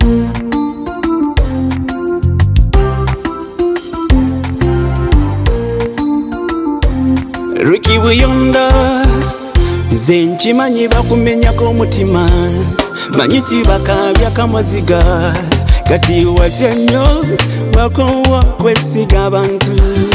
Ricky Buyonda nze nkimanyi bakumenyako omutima manyiti bakabya kamaziga kati watya nnyo wakowa kwesiga abantu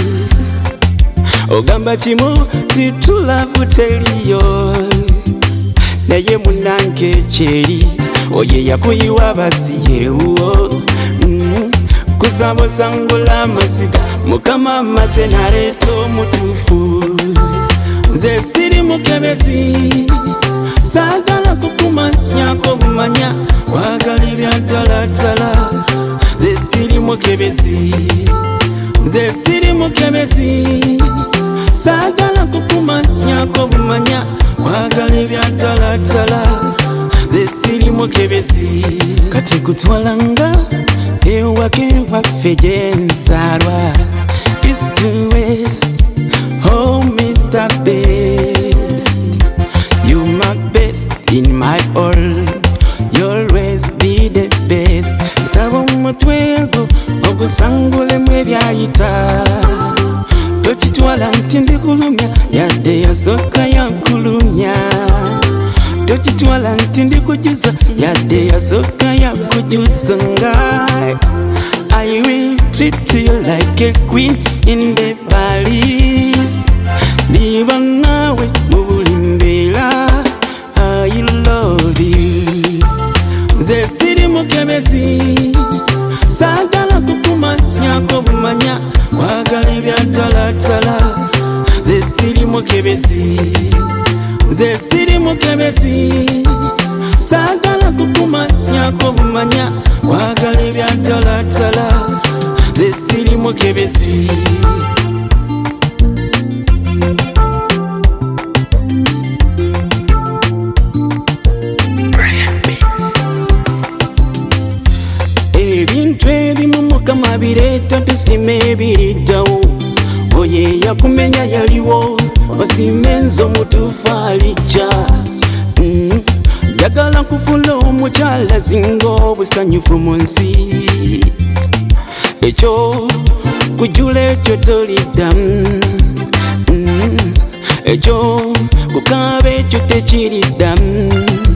ogamba kimu titulavu teriyo naye munange kyeri oye yakuyiwa basiyewo kusabosangula amaziga mukama amaze naleeta omutuufu nze siri mukebezi saagala kukumanyako bumanya wagalibya ddala nze siri mukebezi nze siri mukebezi saagala kukumanyako bumanya wagalibya ddala nze siri mukebezi kati kutwalanga ewake waffe gye nsaalwa east to west. Oh, Mr. Best, you my best in my all. You always be the best. Sabo mutwego ogusangule mwebyayita tochitwala ntindi kulumya yadde yasoka yankulumya tochitwala ntindi kujuza yadde yasoka yankujuza ngai I will treat you like a queen in the palace. Liba nawe mubulimbira I love you. Nze siri mukebezi saagala kukumanyako bumanya wagalibya ddala nze siri mukebezi nze siri mukebezi saagala kukumanyako bumanya wagalibya ddala nze siri mukebezi ebintu ebimu mukama bireeta tusima ebiritawo oye yakumenya yaliwo osima enzo omutuufu alijja njagala nkufula omukyala singa obusanyufu mu nsi ekyo kujula ekyo toliddamu ekyo kukaaba ekyo tekiriddamu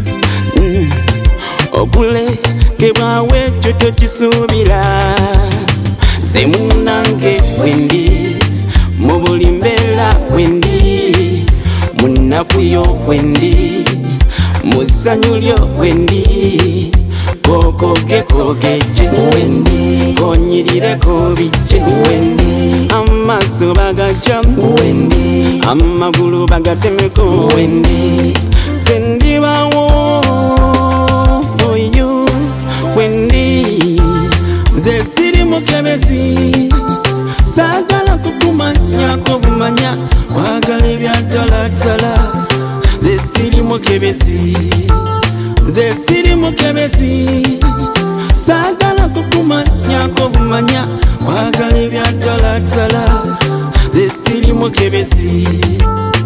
ogule kebwawe ekyo tokisuubira se munange wendi mu buli mbeera wendi mu nnaku yo wendi mu ssanyu lyo wendi kokogekogeje wendi konyirireko bijje wendi amaaso bagajamu wendi amagulu bagatemeko wendi nze ndibawo for you wendi nze siri mukebezi saagala kukumanyako bumanya wagalibya ddala nze siri mukebezi nze siri mukebezi saagala kukumanyako bumanya wagalibya ddala nze siri mukebezi